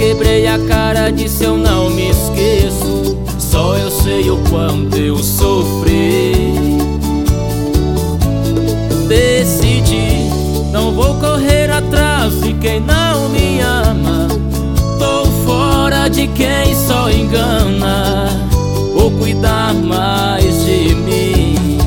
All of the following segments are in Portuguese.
quebrei a cara, disse eu não me esqueço. Só eu sei o quanto eu sofri. Decidi, não vou correr atrás de quem não me ama. Tô fora de quem só engana. Vou cuidar mais de mim.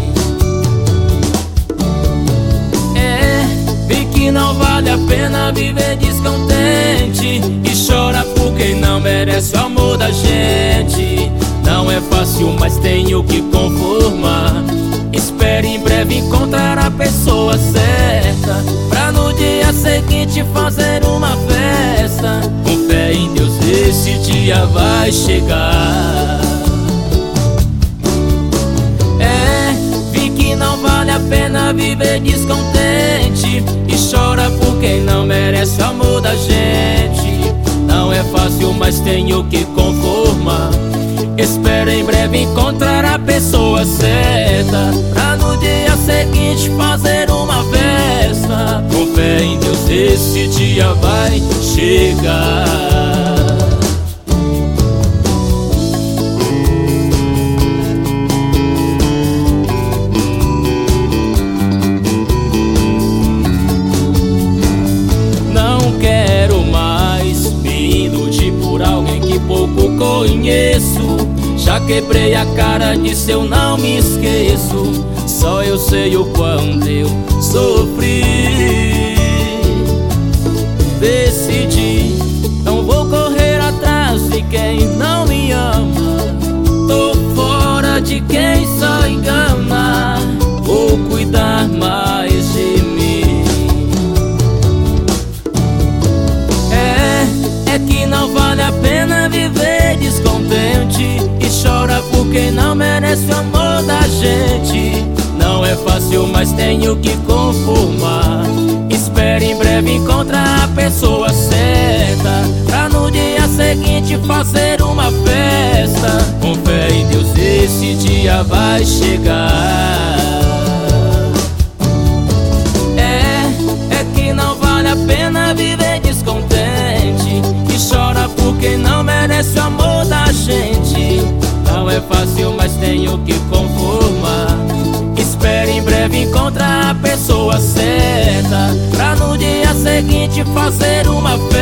Vi que não vale a pena viver descontente e chora por quem não merece o amor da gente. Não é fácil, mas tenho que conformar. Espero em breve encontrar a pessoa certa, pra no dia seguinte fazer uma festa. Com fé em Deus esse dia vai chegar. Vi que não vale a pena viver descontente e chora por quem não merece o amor da gente. Não é fácil, mas tenho que conformar. Espero em breve encontrar a pessoa certa, pra no dia seguinte fazer uma festa. Com fé em Deus esse dia vai chegar. Não quero mais me iludir por alguém que pouco conheço. Já quebrei a cara, disse eu não me esqueço. Só eu sei o quanto eu sofri. Decidi, não vou correr atrás de quem não me ama. Tô fora de quem só engana. Vou cuidar mais de mim. É que não vale a pena viver descontente e chora por quem não merece o amor da gente. Não é fácil, mas tenho que conformar. Espero em breve encontrar a pessoa certa, pra no dia seguinte fazer uma festa. Com fé em Deus esse dia vai chegar. É que não vale a pena viver descontente e chora por quem não merece o amor da gente. Não é fácil, mas tenho que conformar. Espero em breve encontrar a pessoa certa, pra no dia seguinte fazer uma festa.